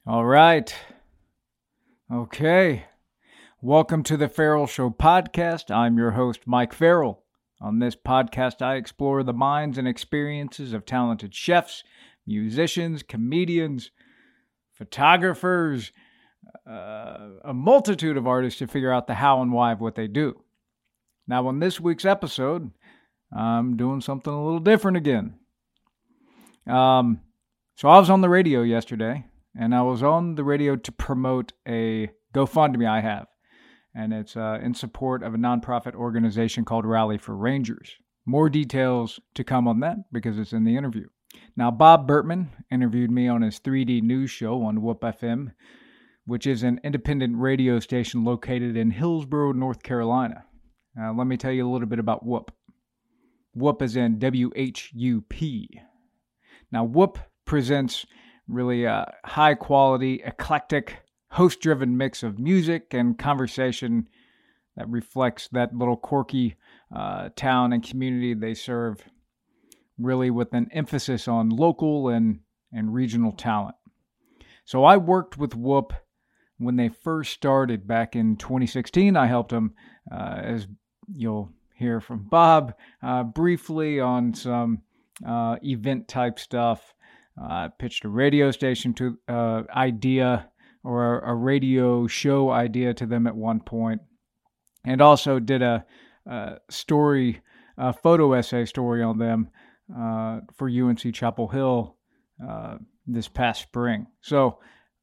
All right. Okay. Welcome to the Farrell Show podcast. I'm your host, Mike Farrell. On this podcast, I explore the minds and experiences of talented chefs, musicians, comedians, photographers, a multitude of artists to figure out the how and why of what they do. Now, on this week's episode, I'm doing something a little different again. So I was on the radio yesterday, and I was on the radio to promote a GoFundMe I have. And it's in support of a nonprofit organization called Rally for Rangers. More details to come on that because it's in the interview. Now, Bob Burtman interviewed me on his 3D news show on Whoop FM, which is an independent radio station located in Hillsborough, North Carolina. Let me tell you a little bit about Whoop. Whoop is in W-H-U-P. Now, Whoop presents really a high-quality, eclectic, host-driven mix of music and conversation that reflects that little quirky town and community they serve, really with an emphasis on local and regional talent. So I worked with Whoop when they first started back in 2016. I helped them, as you'll hear from Bob, briefly on some event-type stuff. Pitched a radio station to idea or a radio show idea to them at one point, and also did a story, a photo essay story on them for UNC Chapel Hill this past spring. So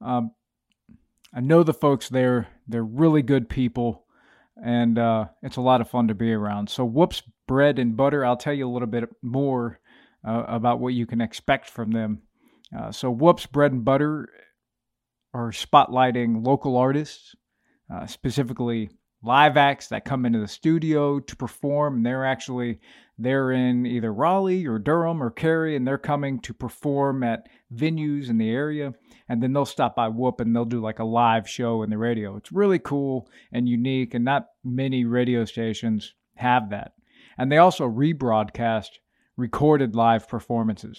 I know the folks there. They're really good people, and it's a lot of fun to be around. So Whoop's Bread and Butter, I'll tell you a little bit more about what you can expect from them. So Whoop's Bread and Butter are spotlighting local artists, specifically live acts that come into the studio to perform. They're in either Raleigh or Durham or Cary, and they're coming to perform at venues in the area. And then they'll stop by Whoop and they'll do like a live show in the radio. It's really cool and unique, and not many radio stations have that. And they also rebroadcast recorded live performances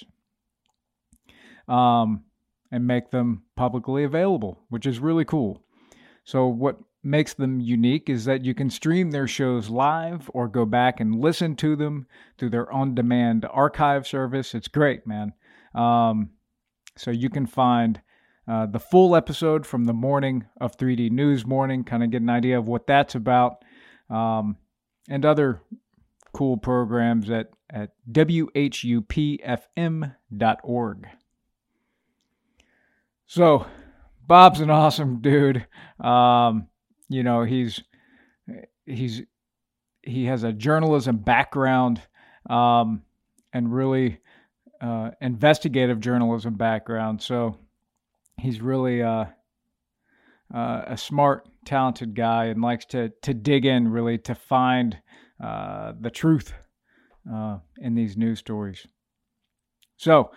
and make them publicly available, which is really cool. So what makes them unique is that you can stream their shows live or go back and listen to them through their on-demand archive service. It's great, man. So you can find the full episode from the morning of 3D News Morning, kind of get an idea of what that's about, and other cool programs at whupfm.org. So, Bob's an awesome dude. He has a journalism background, and really investigative journalism background. So he's really a smart, talented guy, and likes to dig in really to find the truth in these news stories. So,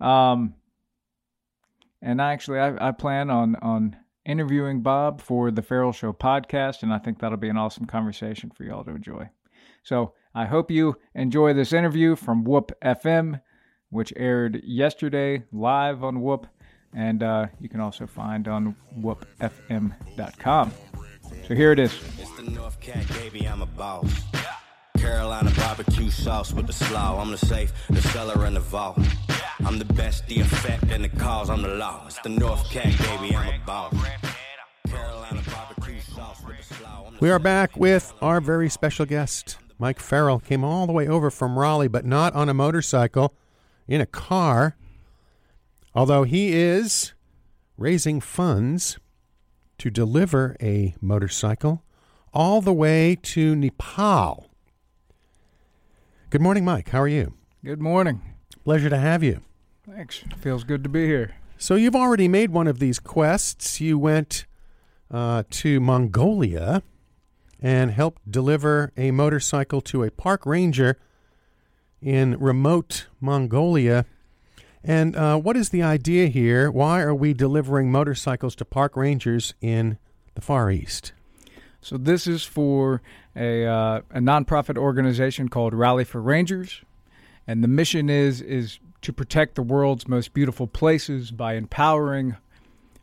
and actually, I plan on interviewing Bob for the Farrell Show podcast, and I think that'll be an awesome conversation for y'all to enjoy. So I hope you enjoy this interview from Whoop FM, which aired yesterday live on Whoop, and you can also find on whoopfm.com. So here it is. It's the North Cat, baby, I'm a boss. Carolina barbecue sauce with the slaw. I'm the safe, the cellar, and the vault. I'm the best, the effect, and the cause. I'm the law. It's the North Cat, baby, I'm a boss. Carolina barbecue sauce with the slaw. We are back with our very special guest. Mike Farrell came all the way over from Raleigh, but not on a motorcycle, in a car. Although he is raising funds to deliver a motorcycle all the way to Nepal. Good morning, Mike. How are you? Good morning. Pleasure to have you. Thanks. Feels good to be here. So you've already made one of these quests. You went to Mongolia and helped deliver a motorcycle to a park ranger in remote Mongolia. And what is the idea here? Why are we delivering motorcycles to park rangers in the Far East? So this is for a nonprofit organization called Rally for Rangers, and the mission is to protect the world's most beautiful places by empowering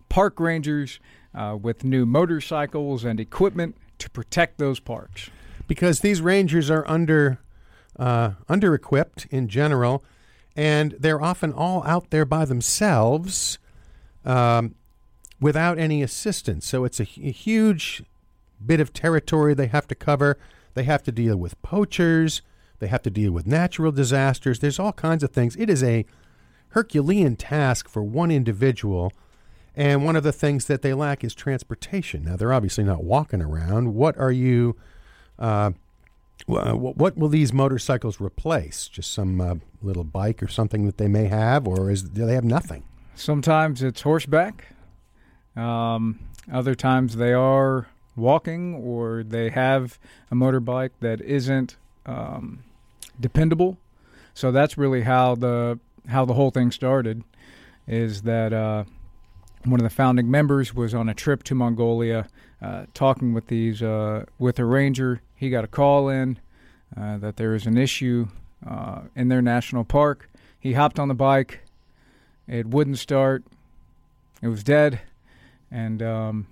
park rangers with new motorcycles and equipment to protect those parks. Because these rangers are under-equipped in general, and they're often all out there by themselves without any assistance. So it's a huge bit of territory they have to cover. They have to deal with poachers. They have to deal with natural disasters. There's all kinds of things. It is a Herculean task for one individual, and one of the things that they lack is transportation. Now, they're obviously not walking around. What are you... what will these motorcycles replace? Just some little bike or something that they may have, or do they have nothing? Sometimes it's horseback. Other times they are walking, or they have a motorbike that isn't dependable. So that's really how the whole thing started. Is that one of the founding members was on a trip to Mongolia, talking with with a ranger. He got a call in that there is an issue in their national park. He hopped on the bike. It wouldn't start. It was dead, and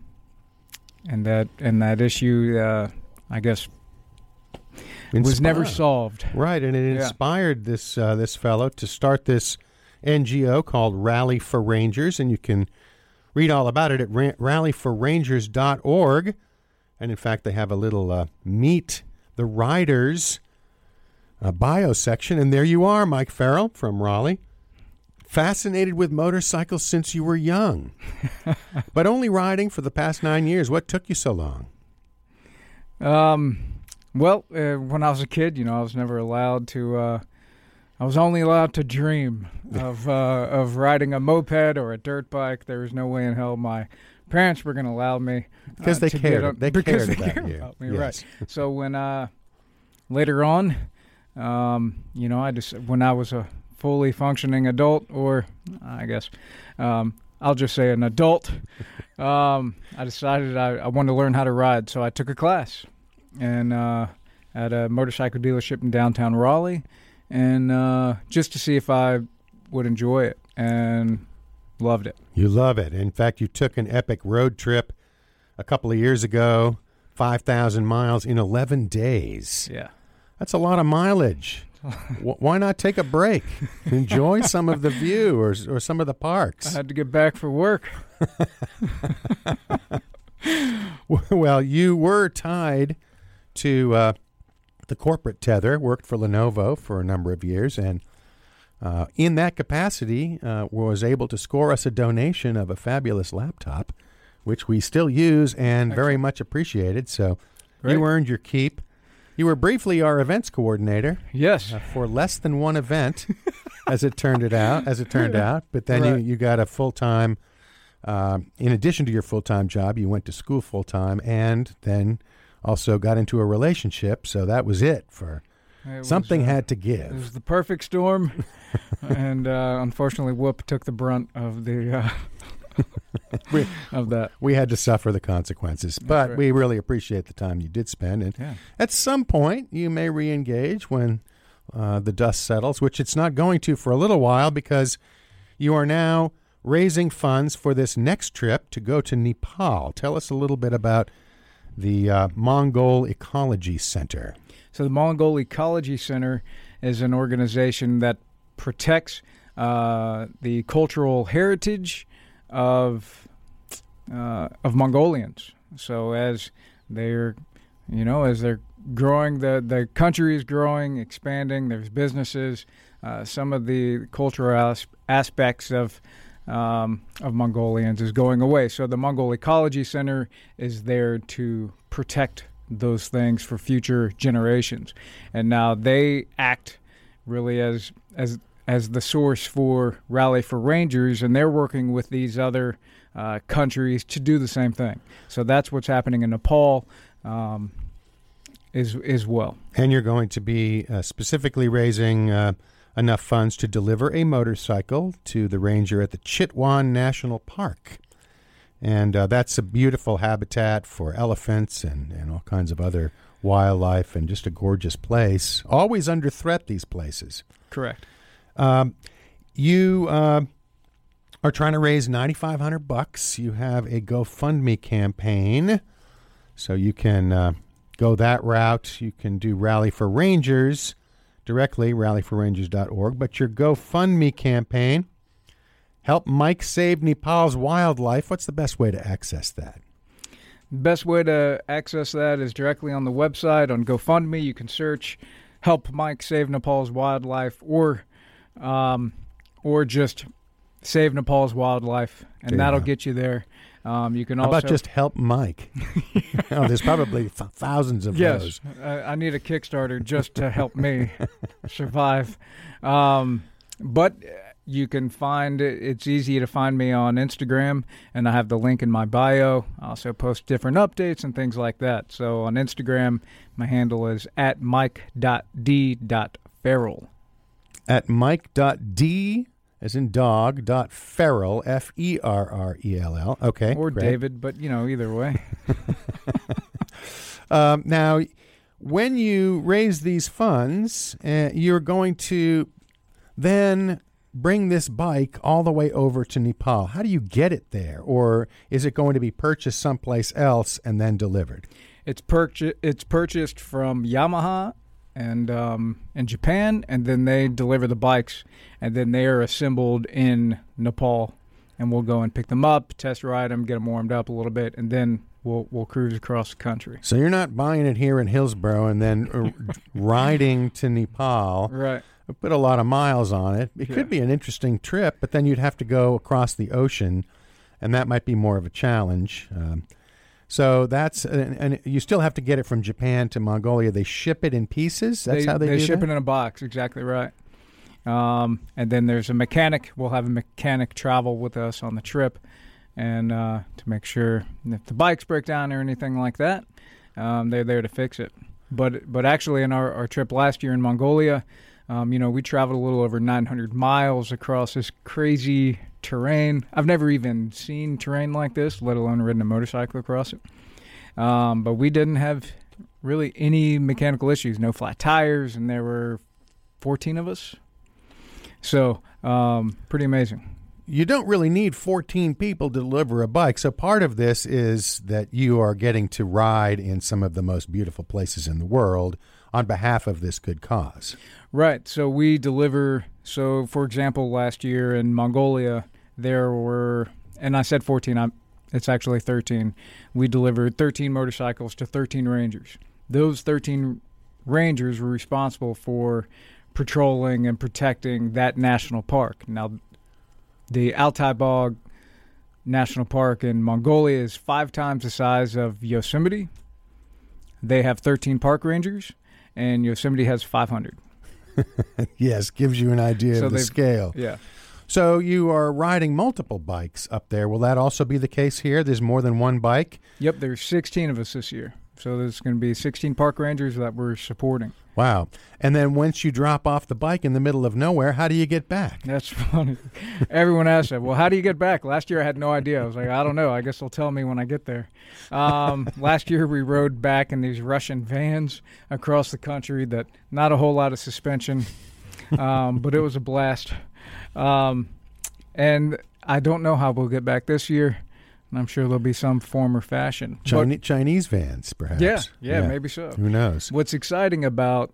that issue, I guess, was never solved. Right, and it inspired this fellow to start this NGO called Rally for Rangers, and you can read all about it at rallyforrangers.org. And in fact, they have a little Meet the Riders bio section. And there you are, Mike Farrell from Raleigh. Fascinated with motorcycles since you were young, but only riding for the past 9 years. What took you so long? Well, when I was a kid, I was never allowed to... I was only allowed to dream of riding a moped or a dirt bike. There was no way in hell my parents were going to allow me. Because they cared. They cared about you. About me, yes. Right. So when later on, when I was a fully functioning adult, or I guess I'll just say an adult, I decided I wanted to learn how to ride. So I took a class at a motorcycle dealership in downtown Raleigh. And just to see if I would enjoy it, and loved it. You love it. In fact, you took an epic road trip a couple of years ago, 5,000 miles in 11 days. Yeah. That's a lot of mileage. Why not take a break? Enjoy some of the view or some of the parks. I had to get back for work. Well, you were tied to... the corporate tether, worked for Lenovo for a number of years, and in that capacity was able to score us a donation of a fabulous laptop, which we still use and very much appreciated. So Great. You earned your keep. You were briefly our events coordinator. Yes. For less than one event, as it turned out. But then Right. you got a full-time, in addition to your full-time job, you went to school full-time, and then also got into a relationship, so that was it. Something had to give. It was the perfect storm, and unfortunately, Whoop took the brunt of the of that. We had to suffer the consequences, but right. we really appreciate the time you did spend. And at some point, you may re-engage when the dust settles, which it's not going to for a little while, because you are now raising funds for this next trip to go to Nepal. Tell us a little bit about the Mongol Ecology Center. So the Mongol Ecology Center is an organization that protects the cultural heritage of Mongolians. So as they're growing, the country is growing, expanding. There's businesses. Some of the cultural aspects of Mongolians is going away. So the Mongol Ecology Center is there to protect those things for future generations. And now they act really as the source for Rally for Rangers, and they're working with these other countries to do the same thing. So that's what's happening in Nepal as well. And you're going to be specifically raising enough funds to deliver a motorcycle to the ranger at the Chitwan National Park. And that's a beautiful habitat for elephants and all kinds of other wildlife, and just a gorgeous place. Always under threat, these places. Correct. You are trying to raise $9,500, you have a GoFundMe campaign. So you can go that route. You can do Rally for Rangers directly, rallyforrangers.org. But your GoFundMe campaign, help Mike save Nepal's wildlife. What's the best way to access that? The best way to access that is directly on the website on GoFundMe. You can search "Help Mike Save Nepal's Wildlife" or just "Save Nepal's Wildlife," and that'll get you there. You can also. How about just "Help Mike"? There's probably thousands of those. Yes, I need a Kickstarter just to help me survive. But you can find it. It's easy to find me on Instagram, and I have the link in my bio. I also post different updates and things like that. So on Instagram, my handle is @mike.d.ferrell. @mike.d, as in dog, .ferrell, Ferrell. Okay. Or great. David, but, either way. Now, when you raise these funds, you're going to then bring this bike all the way over to Nepal. How do you get it there? Or is it going to be purchased someplace else and then delivered? It's purchased from Yamaha and in Japan, and then they deliver the bikes, and then they are assembled in Nepal, and we'll go and pick them up, test ride them, get them warmed up a little bit, and then we'll cruise across the country. So you're not buying it here in Hillsborough and then riding to Nepal. Right. Put a lot of miles on it. It could be an interesting trip, but then you'd have to go across the ocean, and that might be more of a challenge. So that's and you still have to get it from Japan to Mongolia. They ship it in pieces. That's how they do ship that? it in a box. Exactly right. And then there's a mechanic. We'll have a mechanic travel with us on the trip, and to make sure if the bikes break down or anything like that, they're there to fix it. But actually, in our trip last year in Mongolia, we traveled a little over 900 miles across this crazy terrain. I've never even seen terrain like this, let alone ridden a motorcycle across it. But we didn't have really any mechanical issues, no flat tires, and there were 14 of us. So pretty amazing. You don't really need 14 people to deliver a bike. So part of this is that you are getting to ride in some of the most beautiful places in the world on behalf of this good cause. Right. So we deliver. So, for example, last year in Mongolia, there were, and I said 14, it's actually 13. We delivered 13 motorcycles to 13 rangers. Those 13 rangers were responsible for patrolling and protecting that national park. Now, the Altai Bog National Park in Mongolia is 5 times the size of Yosemite. They have 13 park rangers, and Yosemite has 500. Yes, gives you an idea of the scale. Yeah. So you are riding multiple bikes up there. Will that also be the case here? There's more than one bike? Yep, there's 16 of us this year. So there's going to be 16 park rangers that we're supporting. Wow. And then once you drop off the bike in the middle of nowhere, how do you get back? That's funny. Everyone asks that. Well, how do you get back? Last year I had no idea. I was like, I don't know. I guess they'll tell me when I get there. Last year we rode back in these Russian vans across the country that not a whole lot of suspension, but it was a blast. And I don't know how we'll get back this year. I'm sure there'll be some form or fashion. Chinese vans, perhaps. Yeah, maybe so. Who knows? What's exciting about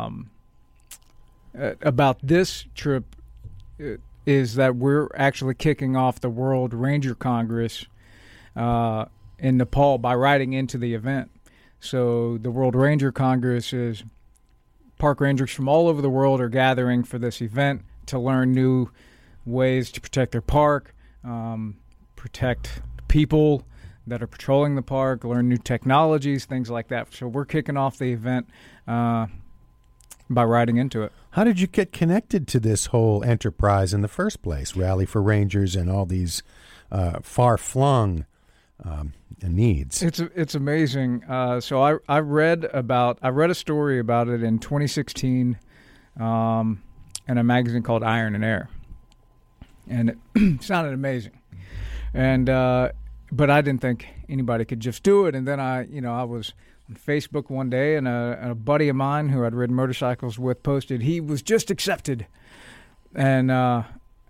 this trip is that we're actually kicking off the World Ranger Congress in Nepal by riding into the event. So the World Ranger Congress is park rangers from all over the world are gathering for this event to learn new ways to protect their park, protect people that are patrolling the park, learn new technologies, things like that. So we're kicking off the event by riding into it. How did you get connected to this whole enterprise in the first place? Rally for Rangers and all these far-flung needs. It's amazing. So I read a story about it in 2016 in a magazine called Iron and Air, and it sounded amazing. And but I didn't think anybody could just do it. And then I was on Facebook one day, and a buddy of mine who I'd ridden motorcycles with posted he was just accepted. And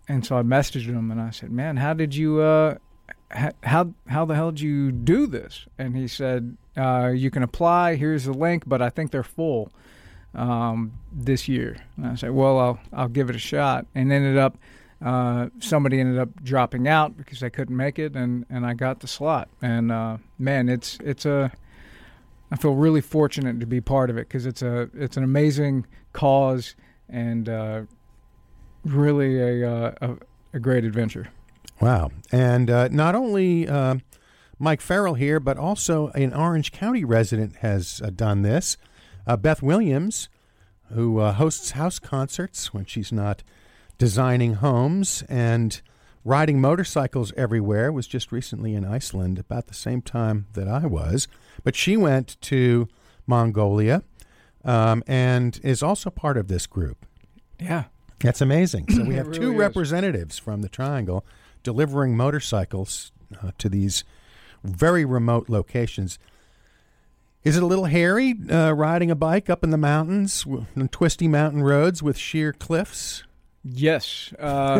and so I messaged him and I said, "Man, how did you how the hell did you do this?" And he said, "You can apply. Here's the link, but I think they're full this year." And I said, "Well, I'll give it a shot." And somebody ended up dropping out because they couldn't make it, and I got the slot. And man, I feel really fortunate to be part of it because it's an amazing cause and really a great adventure. Wow. And not only Mike Farrell here, but also an Orange County resident has done this. Beth Williams, who hosts house concerts when she's not designing homes and riding motorcycles everywhere, was just recently in Iceland about the same time that I was. But she went to Mongolia and is also part of this group. Yeah. That's amazing. So we have really two is. representatives from the Triangle delivering motorcycles to these very remote locations. Is it a little hairy riding a bike up in the mountains, on twisty mountain roads with sheer cliffs? Yes.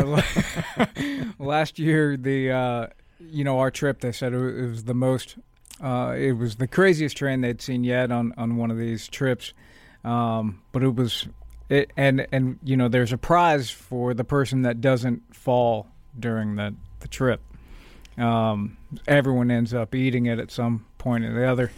Last year, our trip, they said it was the most, it was the craziest terrain they'd seen yet on one of these trips. But it was, and there's a prize for the person that doesn't fall during the trip. Everyone ends up eating it at some point or the other.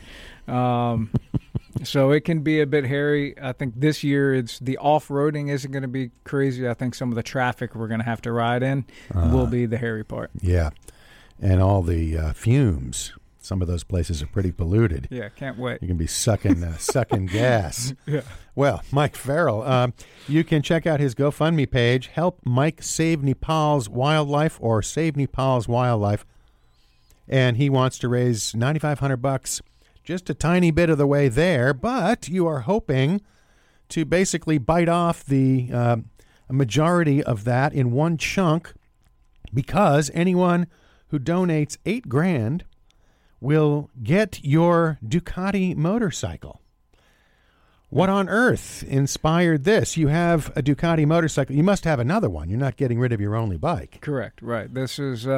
So it can be a bit hairy. I think this year the off-roading isn't going to be crazy. I think some of the traffic we're going to have to ride in will be the hairy part. Yeah, and all the fumes. Some of those places are pretty polluted. Yeah, can't wait. You can be sucking gas. Yeah. Well, Mike Farrell, you can check out his GoFundMe page, Help Mike Save Nepal's Wildlife, or Save Nepal's Wildlife. And he wants to raise $9,500, just a tiny bit of the way there, but you are hoping to basically bite off the majority of that in one chunk, because anyone who donates $8,000 will get your Ducati motorcycle. What on earth inspired this? You have a Ducati motorcycle. You must have another one. You're not getting rid of your only bike. Correct. Right. This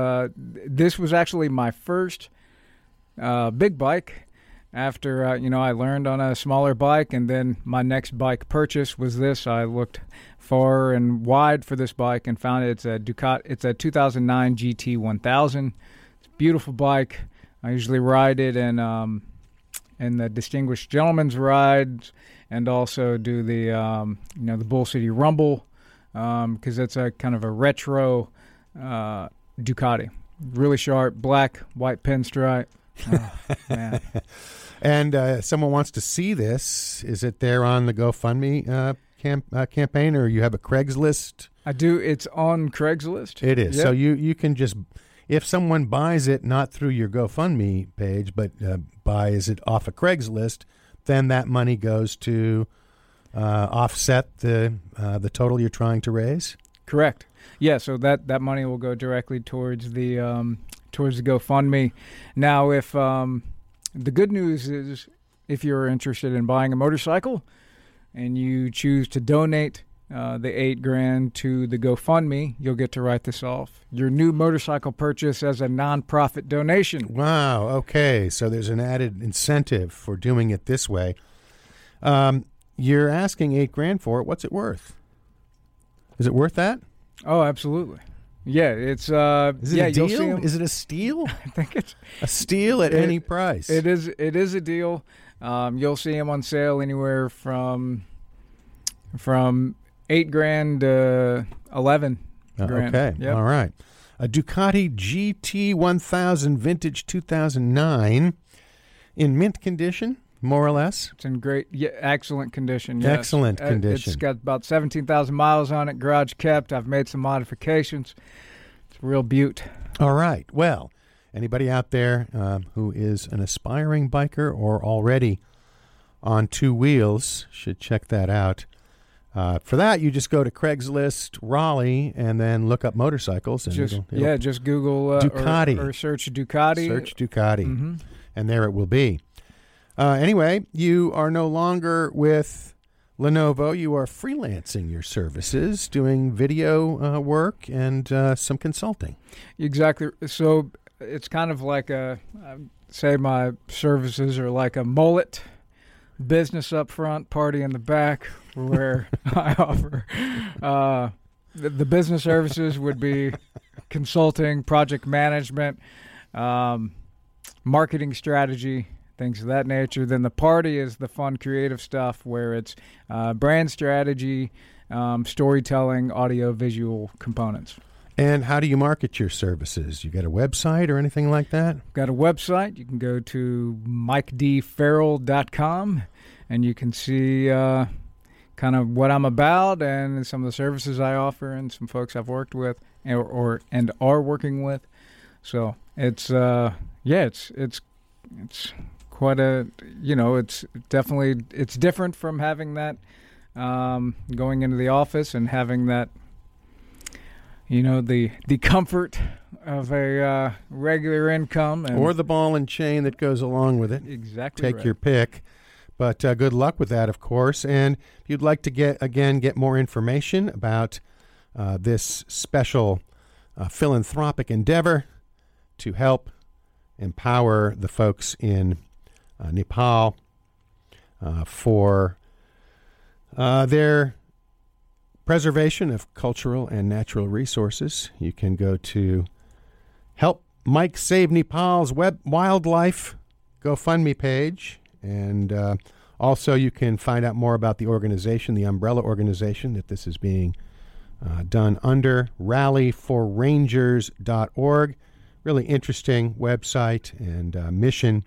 was actually my first big bike. After I learned on a smaller bike, and then my next bike purchase was this. I looked far and wide for this bike and found it's a Ducati. It's a 2009 GT 1000. It's a beautiful bike. I usually ride it in the Distinguished Gentleman's Rides, and also do the the Bull City Rumble, because it's a kind of a retro Ducati. Really sharp, black, white pinstripe. Oh, man. And someone wants to see this. Is it there on the GoFundMe campaign, or you have a Craigslist? I do. It's on Craigslist. It is. Yep. So you can just, if someone buys it not through your GoFundMe page, but buys it off a Craigslist, then that money goes to offset the total you're trying to raise? Correct. Yeah, so that money will go directly towards the GoFundMe. Now, if the good news is, if you're interested in buying a motorcycle and you choose to donate the $8,000 to the GoFundMe, you'll get to write this off. Your new motorcycle purchase as a nonprofit donation. Wow. Okay. So there's an added incentive for doing it this way. You're asking $8,000 for it. What's it worth? Is it worth that? Oh, absolutely. Yeah, it's Is it a you'll deal? see 'em. Is it a steal? I think it's A steal at any price. It is a deal. You'll see them on sale anywhere from $8,000 to $11,000. Okay. Yep. All right. A Ducati GT 1000 vintage 2009 in mint condition, more or less. It's in excellent condition. Yes. Excellent condition. It's got about 17,000 miles on it, garage kept. I've made some modifications. It's a real beaut. All right. Well, anybody out there who is an aspiring biker or already on two wheels should check that out. For that, you just go to Craigslist Raleigh and then look up motorcycles. And just Google Ducati. or search Ducati. Search Ducati, Mm-hmm. and there it will be. Anyway, you are no longer with Lenovo, you are freelancing your services, doing video work and some consulting. Exactly. So it's kind of like say my services are like a mullet, business up front, party in the back, where I offer the business services would be consulting, project management, marketing strategy, things of that nature. Then the party is the fun, creative stuff where it's brand strategy, storytelling, audio, visual components. And how do you market your services? You got a website or anything like that? Got a website. You can go to mikedfarrell.com, and you can see kind of what I'm about and some of the services I offer and some folks I've worked with and are working with. So it's it's quite a, it's definitely, it's different from having that going into the office and having that, the comfort of a regular income. Or the ball and chain that goes along with it. Exactly. Take your pick. But good luck with that, of course. And if you'd like to get more information about this special philanthropic endeavor to help empower the folks in Nepal for their preservation of cultural and natural resources, you can go to Help Mike Save Nepal's wildlife GoFundMe page. And also you can find out more about the organization, the umbrella organization that this is being done under, rallyforrangers.org. Really interesting website and mission.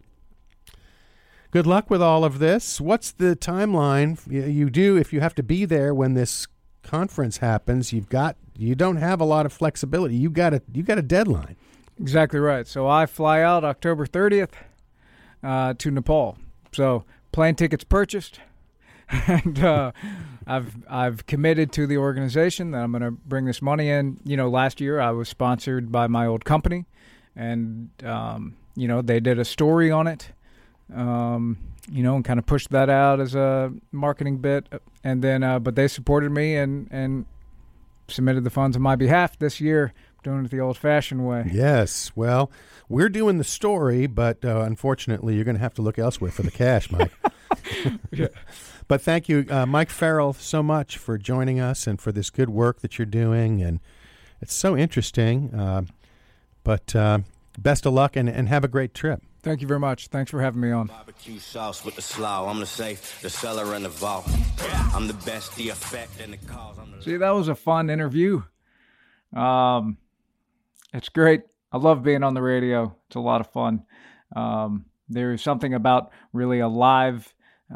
Good luck with all of this. What's the timeline you do if you have to be there when this conference happens? You don't have a lot of flexibility. You got a deadline. Exactly right. So I fly out October 30th to Nepal. So plane tickets purchased, and I've committed to the organization that I'm going to bring this money in. Last year I was sponsored by my old company, and they did a story on it, and kind of pushed that out as a marketing bit, and then but they supported me and submitted the funds on my behalf this year. Doing it the old-fashioned way. Yes. Well, we're doing the story, but unfortunately, you're going to have to look elsewhere for the cash, Mike. Yeah. But thank you, Mike Farrell, so much for joining us and for this good work that you're doing. And it's so interesting. But best of luck and have a great trip. Thank you very much. Thanks for having me on. Barbecue sauce with the slaw. I'm the safe, the cellar, and the vault. I'm the best, the effect, and the cause. See, that was a fun interview. It's great. I love being on the radio. It's a lot of fun. There's something about really a live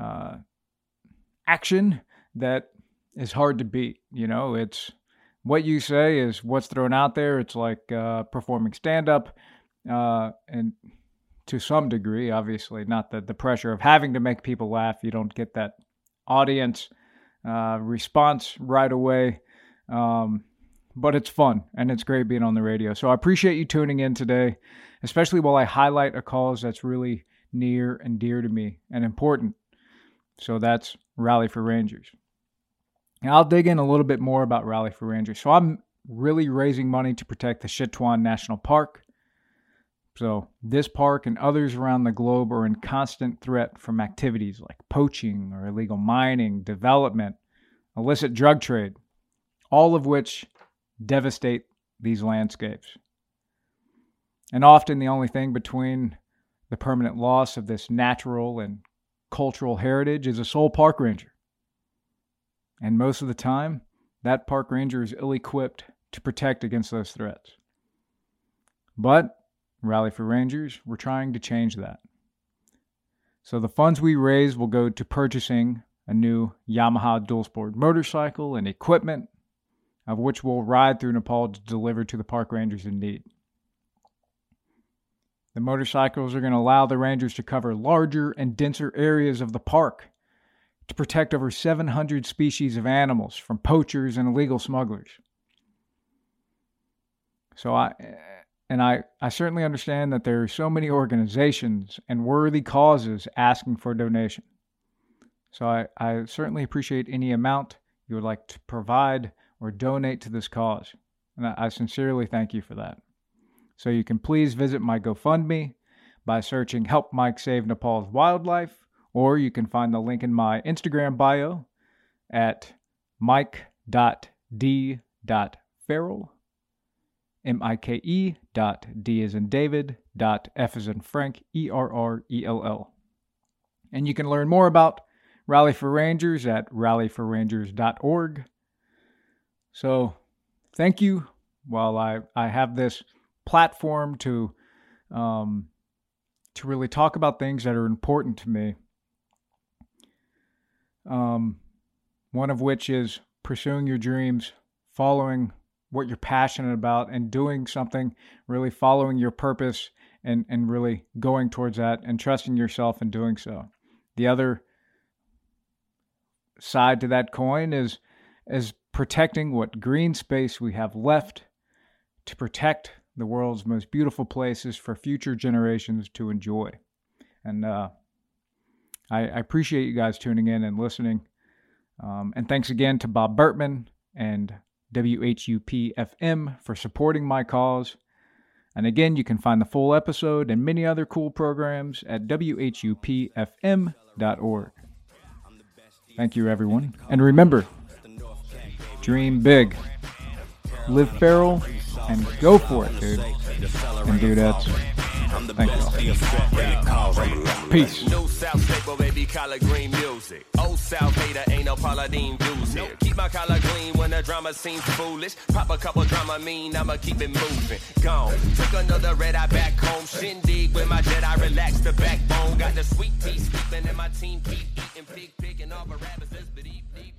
action that is hard to beat. It's what you say is what's thrown out there. It's like performing stand-up, and to some degree, obviously, not the pressure of having to make people laugh. You don't get that audience response right away. But it's fun, and it's great being on the radio. So I appreciate you tuning in today, especially while I highlight a cause that's really near and dear to me and important. So that's Rally for Rangers. Now, I'll dig in a little bit more about Rally for Rangers. So I'm really raising money to protect the Chitwan National Park. So this park and others around the globe are in constant threat from activities like poaching or illegal mining, development, illicit drug trade, all of which devastate these landscapes. And often the only thing between the permanent loss of this natural and cultural heritage is a sole park ranger. And most of the time, that park ranger is ill-equipped to protect against those threats. But Rally for Rangers, we're trying to change that. So the funds we raise will go to purchasing a new Yamaha dual-sport motorcycle and equipment, of which we'll ride through Nepal to deliver to the park rangers in need. The motorcycles are going to allow the rangers to cover larger and denser areas of the park to protect over 700 species of animals from poachers and illegal smugglers. So I certainly understand that there are so many organizations and worthy causes asking for donation. So I certainly appreciate any amount you would like to provide or donate to this cause. And I sincerely thank you for that. So you can please visit my GoFundMe by searching Help Mike Save Nepal's Wildlife, or you can find the link in my Instagram bio at mike.d.ferrell, MIKE.D as in David, .F as in Frank, ERRELL. And you can learn more about Rally for Rangers at rallyforrangers.org. So thank you. While I have this platform to really talk about things that are important to me, one of which is pursuing your dreams, following what you're passionate about, and doing something, really following your purpose and really going towards that and trusting yourself in doing so. The other side to that coin is protecting what green space we have left to protect the world's most beautiful places for future generations to enjoy. And I appreciate you guys tuning in and listening. And thanks again to Bob Burtman and WHUP-FM for supporting my cause. And again, you can find the full episode and many other cool programs at WHUPFM.org. Thank you, everyone. And remember, dream big, live feral, and go for it, dude. And dudettes. Thank y'all. Peace. New South staple, baby, collard green music. Old South hater, ain't no Pauladine dudes here. Keep my collar clean when the drama seems foolish. Pop a couple drama mean, I'ma keep it moving. Gone. Took another red eye back home. Shindig with my Jedi, relax the backbone. Got the sweet tea sleeping and my team keep eating pig and all the rabbits. But eat.